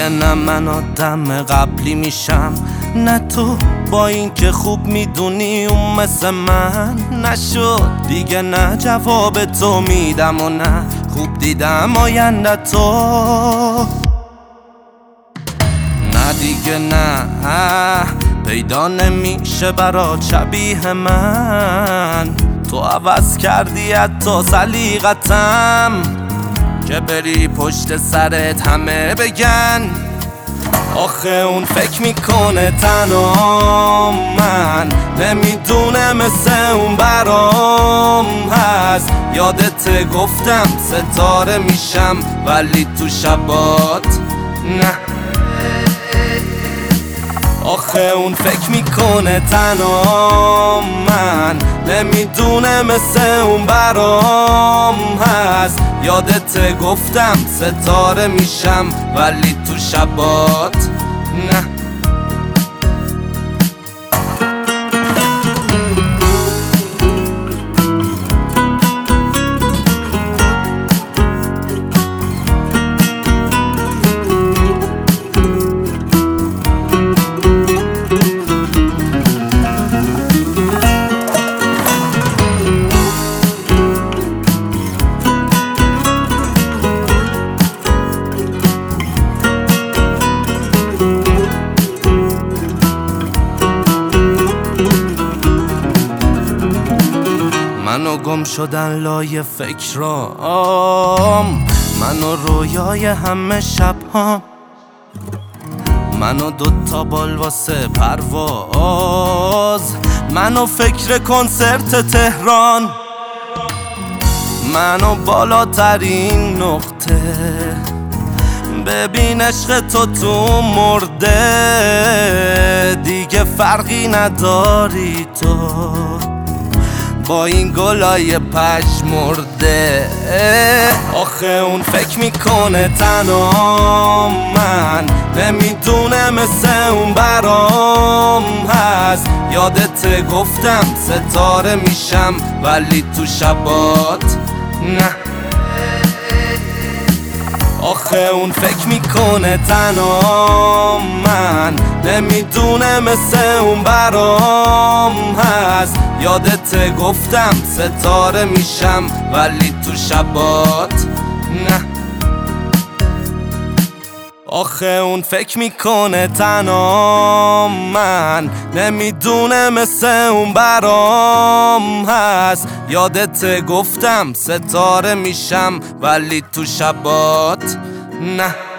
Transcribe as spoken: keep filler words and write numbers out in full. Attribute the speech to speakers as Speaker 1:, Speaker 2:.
Speaker 1: نه من آدم قبلی میشم نه تو، با این که خوب میدونی اون مثل من نشد دیگه. نه جواب تو میدم و نه خوب دیدم آینده تو، نه دیگه نه پیدا نمیشه برا شبیه من. تو عوض کردی حتی سلیقتم که بری پشت سرت همه بگن آخه اون فکر میکنه تنها من نمیدونه مثل اون برام هست. یادت گفتم ستاره میشم ولی تو شبات نه. آخه اون فکر میکنه تنها من نمیدونه مثل اون برام هست. یادت گفتم ستاره میشم ولی تو شبات نه. منو گم شدن لای فکرام، منو رویای همه شبهام، منو دوتا بال واسه پرواز، منو فکر کنسرت تهران، منو بالاترین نقطه. ببین عشق تو تو مرده دیگه فرقی نداری تو با این گلای پژمرده. آخه اون فکر میکنه تنها من نمیدونه مثل اون برام هست. یادت گفتم ستاره میشم ولی تو شبات نه. آخه اون فکر میکنه تنها من نمیدونه مثل اون برام هست. یادت گفتم ستاره میشم ولی تو شبات نه. آخه اون فکر میکنه تنها من نمیدونه مثل اون برام هست. یادت گفتم ستاره میشم ولی تو شبات نه.